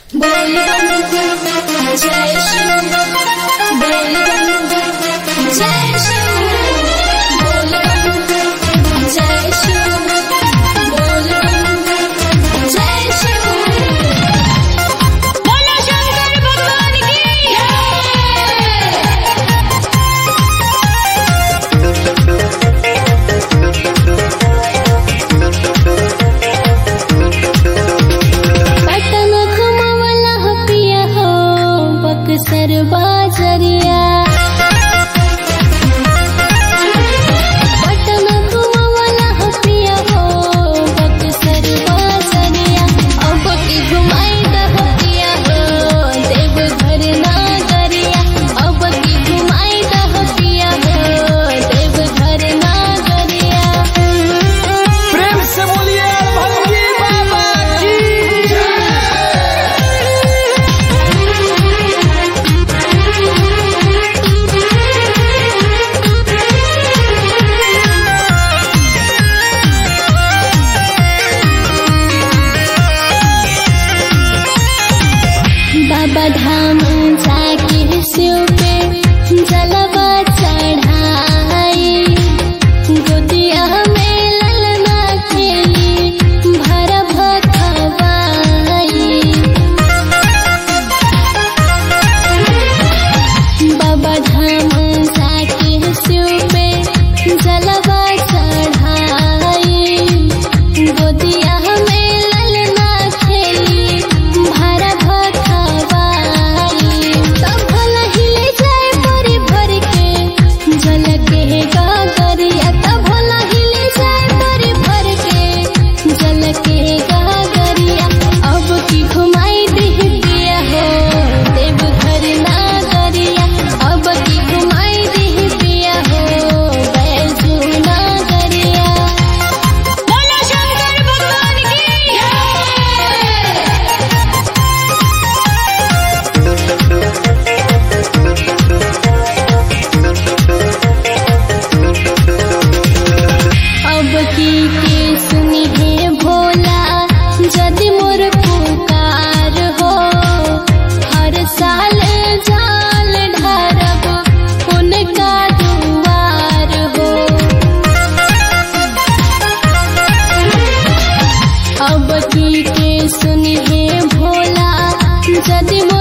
बोल बम जय शिव, बोल बम जय शिव, बोल बम जय शिव, बोल बम जय शिव। बोलो शंकर भगवान की पटन घुमावला हो पिया हो बक्सर बाजरिया, पटन घुमावला हो पिया हो बक्सर बाजरिया। अब की घुमाई दहो पिया हो देवघर नागरिया, अब की घुमाई दहो पिया हो देवघर नागरिया। प्रेम से बोलिए भक्ति बाबा की। बाबा धाम जाके शिव पे जलवा चढ़ाई, गोदिया में ललना खेली भर भखवाई। बाबा धाम जाके शिव पे जलवा चढ़ाई, गोदिया में ललना खेली भर भखवाई। तब भला हिले जाए परी भर के झलके गागरिया, तब भला हिले जाए परी भर के झलके गागरिया। अब की घुमाई देह पिया हो देवघर नागरिया, अब की घुमाई देह पिया हो बैजू नागरिया। बोलो शंकर भगवान की अब की के सुनी है भोला जदि मोर पुकार हो, हर साल जाल ढारब उनका दुआर हो। अब की के सुनी है भोला जदि